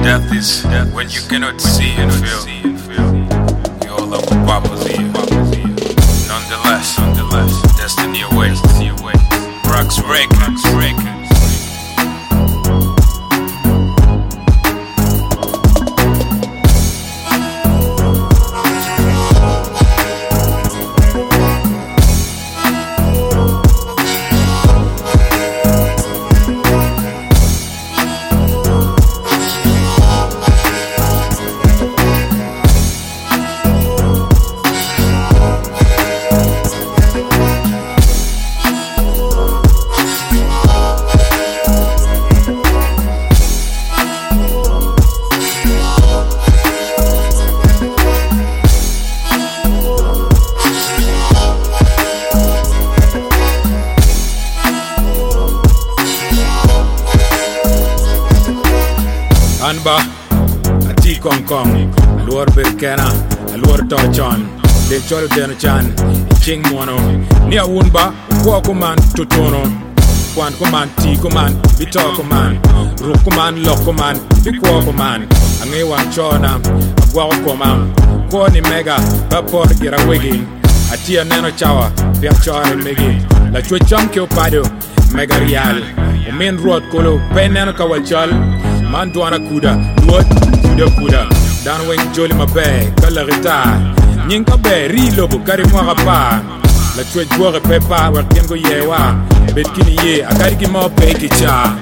Death is when you cannot see and feel. You all up with Papa's ear. Nonetheless, destiny awaits. Rocks Records. Anba, ati kong, aluor berkena, aluor tochon, de cholo teno chan, ching mono, ni aunba, kwa kuman tutono, kwan kuman ti kuman, bito kuman, ruk kuman lok kuman, bikwa kuman, ange wang chona, agwa kuman, kwa ni mega, bapor gira wigi, ati aneno chawa, pia chore megi, la chwe chom kyo pado, mega real, umin ruot kolo, peneno kawachal, man duana kuda, luot kuda dan weng joli mabe kala rita nyinka be rilo bu kari mwaka pa la chwe jwore pepa wa kengo yewa betkini ye akari ki mo pe kicha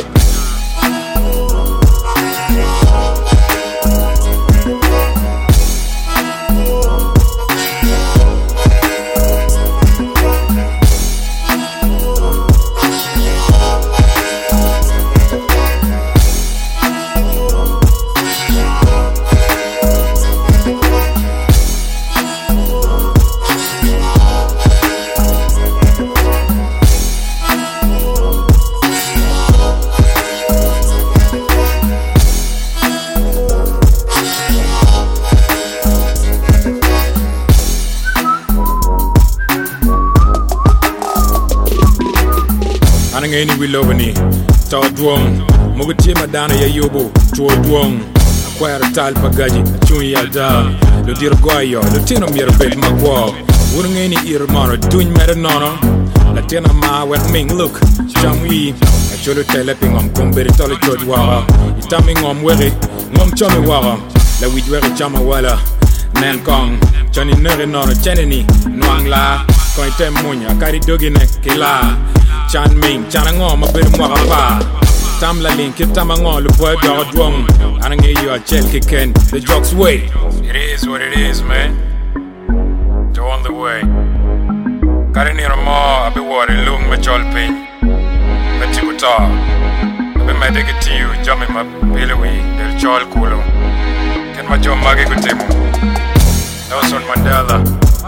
Anangeni wilobani taw duong muguti madana ya yobo to duong akwara tal pagaji chun yalda lo dir goyo lo tino mir bet magwo wurngeni irmano duñ mer nono la tena ma wet ming look jamwi acholo teleping om kumberi tolo chodwa itami ngom weri ngom chomi wara la widwere chama wala nen kong chani nere nono cheneni nwangla ko item munya kari dogine kila Chan Ming, Chanango, my baby Mwapa. Tam la link, Tamango, the boy dog drum. I don't get you a gel kicking, the jokes way. It is what it is, man. The only way. Got near more, I'll be worried, look, my jol pain. But you could I'll be mad to you, jumping my billy, the jol cool. Get my job, Maggie Kutimo. Nelson Mandela.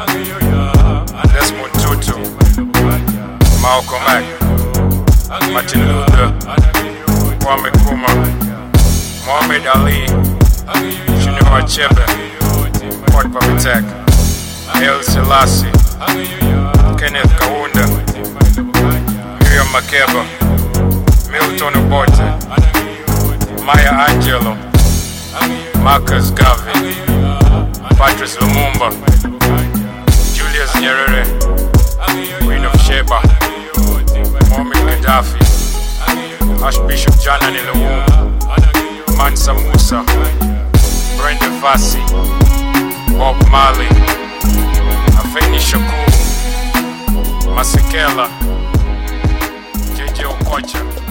Desmond Tutu. Malcolm X, Martin Luther, Kwame Nkrumah, Muhammad Ali, Chinua Achebe, Port Pavitek, Haile Selassie, Kenneth Kaunda, Miriam Makeba, Milton Obote, Maya Angelou, Marcus Garvey, Patrice Lumumba, Julius Nyerere, Queen of Sheba, Muammar Gaddafi, Archbishop John Anilowo, Mansa Musa, Brenda Fassie, Bob Marley, Afeni Shakur, Masekela, JJ Okocha.